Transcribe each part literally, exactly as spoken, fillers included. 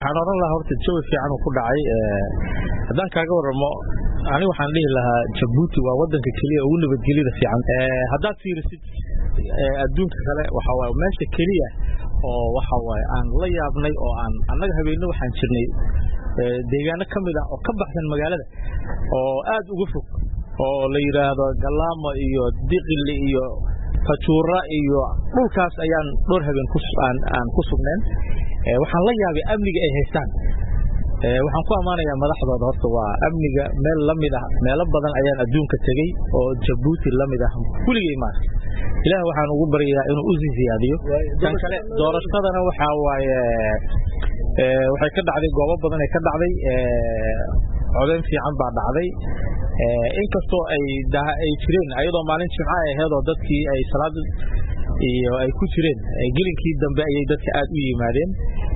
waxaan oran lahaa horta jawi fiican uu ku dhacay ee hadan kaaga waramo ani waxaan dhihi lahaa Djibouti waa wadanka kaliya ugu nabadgelida fiican ee hadaad fiirisid ee adduunka kale waxa waa meesha kaliya oo waxa waa aan la yaabnay oo aan annaga habeenimo waxaan jirnay ee deegaano kamid ah oo ka baxsan magaalada oo aad ugu fog oo la yiraahdo Galaamo iyo Diqili iyo Fajuura iyo dhulkaas ayaan dhowr habeen ku aan aan ku sugneen ee waxaan la yaabay amniga ay haystaan ee waxaan ku amaanayaa madaxdooda horta waa amniga meel lamid ah meel badan ayaan adduunka tagay oo Djibouti lamid ah kuligay ma ilaahay waxaan ugu baryayaa inuu u ziyaadiyo tan kale doorashadana waxa waaye ee waxay ka dhacday goobo badan ay ka dhacday ee codeyn fiican baa dhacday ee inkastoo ay ay jireen ayadoo maalin jimca ay ahayd oo dadkii ay salaad iyo ay ku jireen gelinkii dambe ayay dadka aad u yimaadeen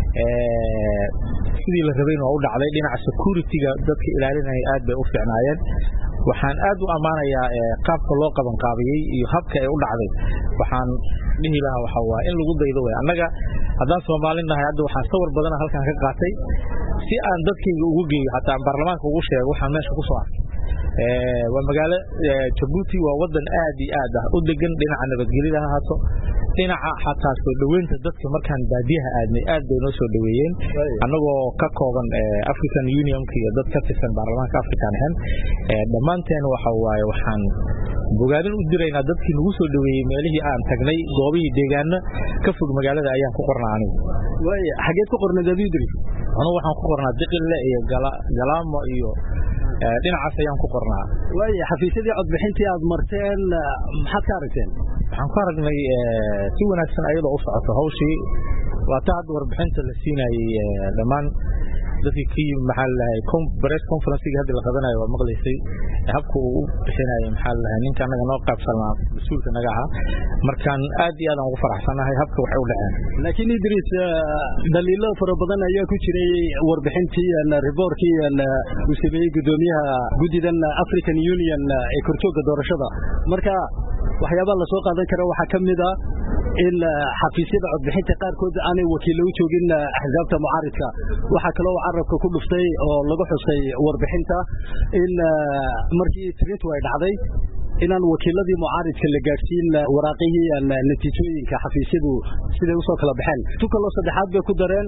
ee sidii la rabay inuu u dhacday dhinaca security-ga dadka ilaalinaya aad bay u fiicnaayeen waxaan aad u amaanayaa qaabka loo qaban qaabiyay iyo habka ay u dhacday waxaan dhihi lahaa waxa waa in lagu daydo way annaga haddaan Soomaalinahay hadda waxaan sawir badan halkan ka qaatay si aan dadkayga ugu geeyo hataa baarlamaanka ugu sheego waxaan meesha ku soo arkay ee waa magaalo Djibouti waa wadan aad iyo aad ah u degan dhinaca nabadgelyada haato dhinaca hataa soo dhaweynta dadka markaan baadiyaha aadnay aad bay noo soo dhaweeyeen annagoo ka kooban African Union iyo dad ka tirsan baarlamaanka Afrikaan ahaan ee dhamaanteen waxa waaye waxaan bogaadin u diraynaa dadkii nagu soo dhaweeyay meelihii aan tagnay goobihii deegaano ka fog magaalada ayaan ku qornaa anigu way xageed ku qornaa dadidri anigu waxaan ku qornaa Diqili iyo Galaamo iyo dhinacaas ayaan ku qornaa way xafiisyadii codbixintii aad marteen maxaad ka aragteen waxaan ku aragnay si wanaagsan ayadoo u socoto hawshii waa taa hadda warbixinta la siinayay dhamaan dadkii kii maxal lahay press conference-ga hadda la qabanayo waa maqlaysay habku uu bixinayo maxal lahay ninka anaga noo qaybsanaa mas'uulka naga ah markaan aad iyo aad ugu faraxsanahay habka wax u dhaceen laakiin Idris daliilo fara badan ayaa ku jiray warbixintii aan reportkii aan u sameeyay gudoomiyaha gudidan African Union ee kortooga doorashada marka waxyaabo la soo qaadan karo waxa kamid ah in xafiisyada codbixinta qaar kood aanay wakiilo u joogin axsaabta mucaaridka waxa kale oo carabka ku dhuftay oo lagu xusay warbixinta in markii tiradu ay dhacday inaan wakiiladii mucaaridka la gaarsiin waraaqihii aan natiijooyinka xafiisyadu sida uu soo kala baxeen tukalo saddexaad bay ku dareen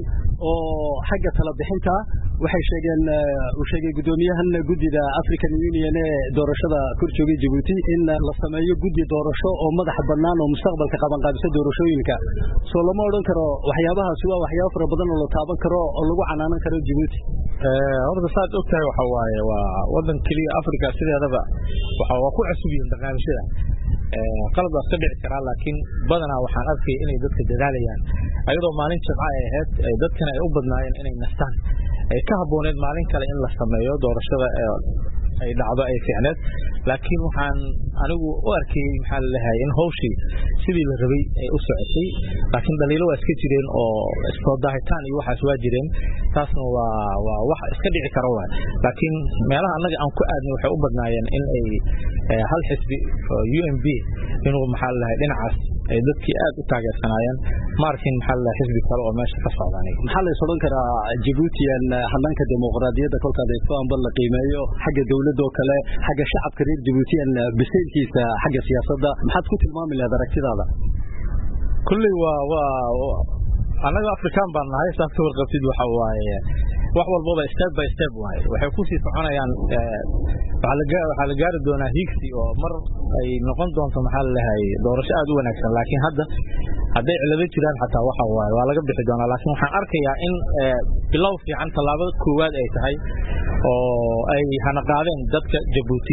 oo xagga tala bixinta waxay sheegeen uu sheegay gudoomiyahan gudida African Union ee doorashada kurjoogay Djibouti in la sameeyo gudi doorasho oo madax bannaan oo mustaqbalka qaban qaabisa doorashooyinka soo lama oran karo waxyaabahaas waa waxyaabo fara badan oo la taaban karo oo lagu canaanan karo Djibouti ee horta saad ogtahay waxa waaye waa wadan kaliya Afrika sideedaba waxa waa ku cusub yihiin barnaamijyada ee qalad waa ka dhici kara laakiin badanaa waxaan arkay inay dadka dadaalayaan ayadoo maalin jimca ay ahayd dadkana ay u badnaayeen inay nastaan ay ka habooneed maalin kale in la sameeyo doorashada ay dhacdo ay fiicneed laakiin waxaan anigu u arkay maxal lahay in hawshii sidii la rabay ay u socotay laakiin daliilo waa iska jireen oo soo daahitaan iyo waxaas waa jireen taasna waa waa wax iska dhici kara waa laakiin meelaha annaga aan ku aadnay waxay u badnaayeen in ay hal xisbi U M P inuu maxal lahay dhinacaas ay dadkii aad u taageersanayeen markin maxal lahay xisbi kale oo meesha ka socdaanay maxal ay soo karaa Djibouti aan hannaanka dimuqraadiyadda kolka ay soo anbal la qiimeeyo xagga dawladda oo kale xagga shacabka reer Djibouti aan biseelkiisa xagga siyaasadda maxaad ku tilmaami lahayd aragtidaada kulli waa waa anaga Afrikaan baan nahay saas soo qabtid waxa waaye wax walba step by step waaye waxay ku sii soconayaan waxa la gaar waxa la gaari doonaa higsi oo mar ay noqon doonto maxal lahay doorasho aad u wanaagsan laakiin hadda haday cilado jiraan xataa waxa waaye waa laga bixi doonaa laakiin waxaan arkayaa in bilow fiican talaabada koowaad ay tahay oo ay hana qaadeen dadka Djibouti